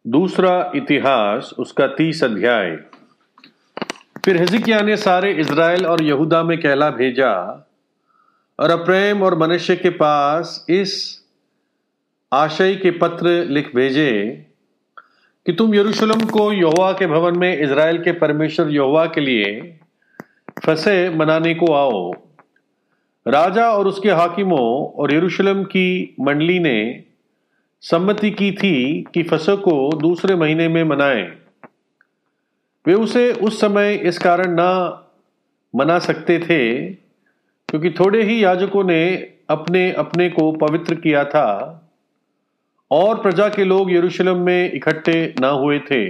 दूसरा इतिहास उसका 30 अध्याय। फिर हिजकिय्याह ने सारे इज़राइल और यहूदा में कहला भेजा और अप्रैम और मनश्शे के पास इस आशय के पत्र लिख भेजे कि तुम यरूशलेम को यहोवा के भवन में इज़राइल के परमेश्वर यहोवा के लिए फसह मनाने को आओ। राजा और उसके हाकिमों और यरूशलेम की मंडली ने सम्मति की थी कि फसह को दूसरे महीने में मनाएं। वे उसे उस समय इस कारण ना मना सकते थे क्योंकि थोड़े ही याजकों ने अपने अपने को पवित्र किया था और प्रजा के लोग यरूशलेम में इकट्ठे ना हुए थे।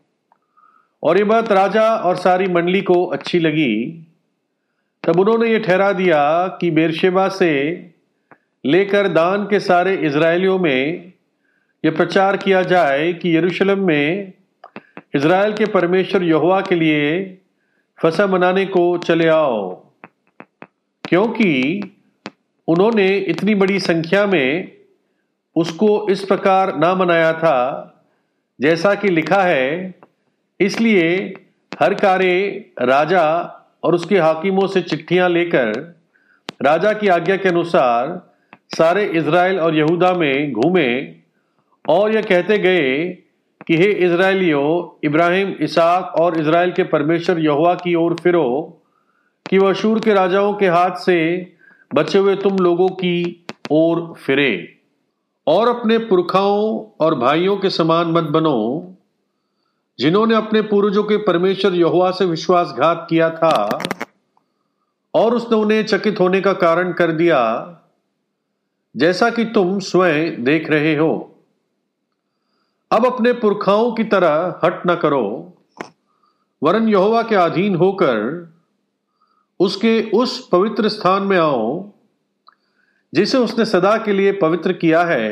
और ये बात राजा और सारी मंडली को अच्छी लगी। तब उन्होंने ये ठहरा दिया कि बेरशेबा से लेकर दान के सारे इज़राइलियों में यह प्रचार किया जाए कि यरूशलेम में इज़राइल के परमेश्वर यहोवा के लिए फसह मनाने को चले आओ, क्योंकि उन्होंने इतनी बड़ी संख्या में उसको इस प्रकार ना मनाया था जैसा कि लिखा है। इसलिए हर कार्य राजा और उसके हाकिमों से चिट्ठियां लेकर राजा की आज्ञा के अनुसार सारे इज़राइल और यहूदा में घूमे और यह कहते गए कि हे इज़राइलियों, इब्राहिम, इसहाक और इज़राइल के परमेश्वर यहोवा की ओर फिरो कि वह अश्शूर के राजाओं के हाथ से बचे हुए तुम लोगों की ओर फिरे और अपने पुरखाओं और भाइयों के समान मत बनो जिन्होंने अपने पूर्वजों के परमेश्वर यहोवा से विश्वासघात किया था और उसने उन्हें चकित होने का कारण कर दिया, जैसा कि तुम स्वयं देख रहे हो। अब अपने पुरखाओं की तरह हट न करो, वरन यहोवा के अधीन होकर उसके उस पवित्र स्थान में आओ जिसे उसने सदा के लिए पवित्र किया है,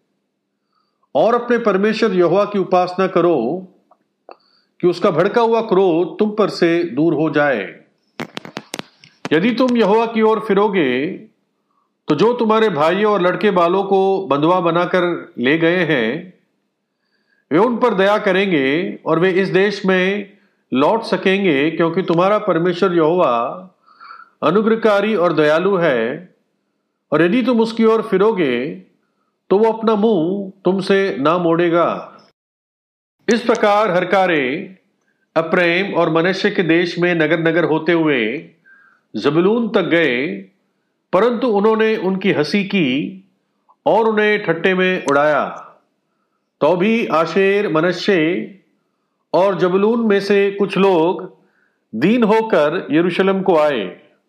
और अपने परमेश्वर यहोवा की उपासना करो कि उसका भड़का हुआ क्रोध तुम पर से दूर हो जाए। यदि तुम यहोवा की ओर फिरोगे तो जो तुम्हारे भाइयों और लड़के बालों को बंधुआ बनाकर ले गए हैं वे उन पर दया करेंगे और वे इस देश में लौट सकेंगे, क्योंकि तुम्हारा परमेश्वर यहोवा अनुग्रहकारी और दयालु है। और यदि तुम उसकी ओर फिरोगे तो वो अपना मुंह तुमसे ना मोड़ेगा। इस प्रकार हर कार्य अप्रैम और मनश्शे के देश में नगर नगर होते हुए जबूलून तक गए, परंतु उन्होंने उनकी हंसी की और उन्हें ठट्ठे में उड़ाया। तो भी आशेर, मनश्शे और जबूलून में से कुछ लोग दीन होकर यरूशलेम को आए।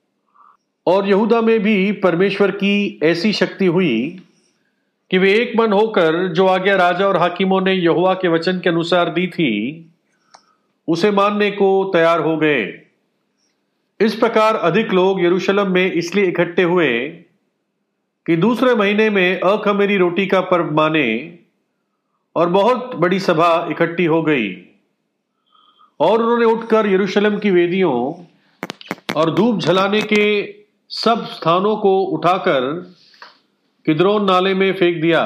और यहूदा में भी परमेश्वर की ऐसी शक्ति हुई कि वे एक मन होकर जो आज्ञा राजा और हाकिमों ने यहोवा के वचन के अनुसार दी थी उसे मानने को तैयार हो गए। इस प्रकार अधिक लोग यरूशलेम में इसलिए इकट्ठे हुए कि दूसरे महीने में अखमीरी रोटी का पर्व माने, और बहुत बड़ी सभा इकट्ठी हो गई। और उन्होंने उठकर यरूशलेम की वेदियों और धूप जलाने के सब स्थानों को उठाकर किद्रोन नाले में फेंक दिया।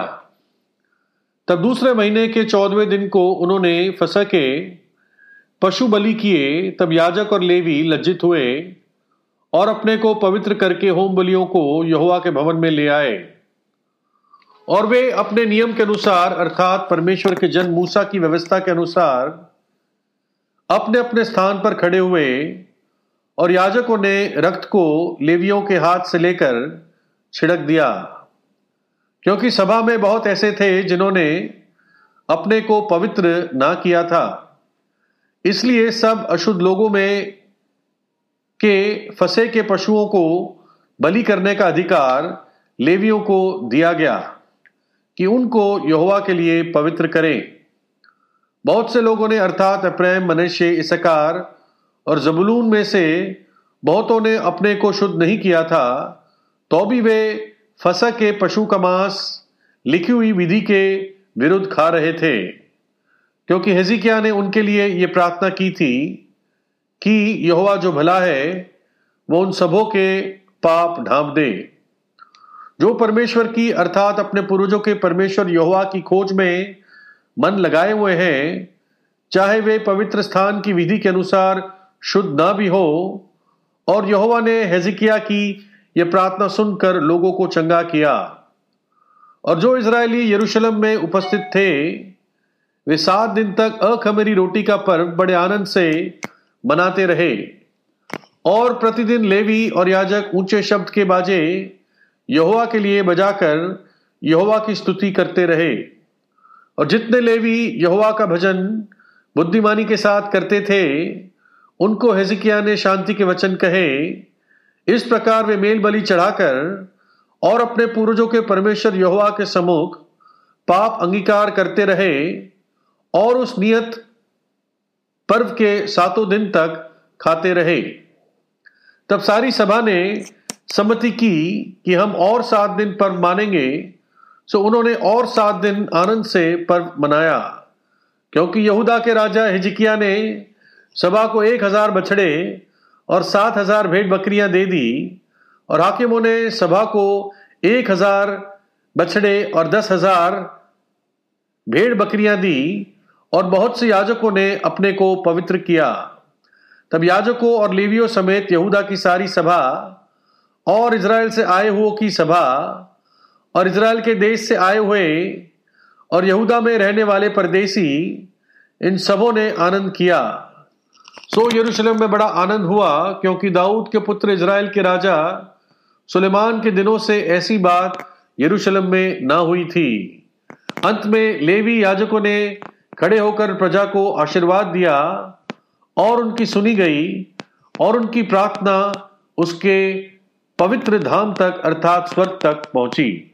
तब दूसरे महीने के 14वें दिन को उन्होंने फसह के पशु बलि किए। तब याजक और लेवी लज्जित हुए और अपने को पवित्र करके होम बलियों को यहोवा के भवन में ले आए। और वे अपने नियम के अनुसार, अर्थात परमेश्वर के जन मूसा की व्यवस्था के अनुसार, अपने अपने स्थान पर खड़े हुए। और याजकों ने रक्त को लेवियों के हाथ से लेकर छिड़क दिया, क्योंकि सभा में बहुत ऐसे थे जिन्होंने अपने को पवित्र ना किया था। इसलिए सब अशुद्ध लोगों में के फसह के पशुओं को बलि करने का अधिकार लेवियों को दिया गया कि उनको यहोवा के लिए पवित्र करें। बहुत से लोगों ने, अर्थात अप्रैम, मनश्शे, इस्साकार और जबूलून में से बहुतों ने अपने को शुद्ध नहीं किया था, तो भी वे फसह के पशु का मांस लिखी हुई विधि के विरुद्ध खा रहे थे, क्योंकि हिजकिय्याह ने उनके लिए ये प्रार्थना की थी कि यहोवा जो भला है वो उन सबों के पाप ढांप दे जो परमेश्वर की, अर्थात अपने पूर्वजों के परमेश्वर यहोवा की खोज में मन लगाए हुए हैं, चाहे वे पवित्र स्थान की विधि के अनुसार शुद्ध ना भी हो। और यहोवा ने हिजकिय्याह की यह प्रार्थना सुनकर लोगों को चंगा किया। और जो इजरायली यरूशलेम में उपस्थित थे वे 7 दिन तक अखमीरी रोटी का पर्व बड़े आनंद से मनाते रहे। और प्रतिदिन लेवी और याजक ऊंचे शब्द के बाजे यहोवा के लिए बजाकर यहोवा की स्तुति करते रहे। और जितने लेवी यहोवा का भजन बुद्धिमानी के साथ करते थे उनको हिजकिय्याह ने शांति के वचन कहे। इस प्रकार वे मेल बलि चढ़ाकर और अपने पूर्वजों के परमेश्वर यहोवा के सम्मुख पाप अंगीकार करते रहे और उस नियत पर्व के 7 दिन तक खाते रहे। तब सारी सभा ने सम्मति की कि हम और 7 दिन पर्व मानेंगे। सो उन्होंने और 7 दिन आनंद से पर्व मनाया, क्योंकि यहूदा के राजा हिजकिय्याह ने सभा को 1000 बछड़े और 7000 भेड़ बकरियां दे दी। और हाकिमों ने सभा को 1000 बछड़े और 10,000 भेड़ बकरियां दी। और बहुत से याजकों ने अपने को पवित्र किया। तब याजकों और लेवियों समेत यहूदा की सारी सभा और इजराइल से आए हुओं की सभा और इजराइल के देश से आए हुए और यहूदा में रहने वाले परदेशी, इन सबों ने आनंद किया। सो यरूशलेम में बड़ा आनंद हुआ, क्योंकि दाऊद के पुत्र इजराइल के राजा सुलेमान के दिनों से ऐसी बात यरूशलेम में ना हुई थी। अंत में लेवी याजकों ने खड़े होकर प्रजा को आशीर्वाद दिया और उनकी सुनी गई और उनकी प्रार्थना उसके पवित्र धाम तक अर्थात स्वर्ग तक पहुंची।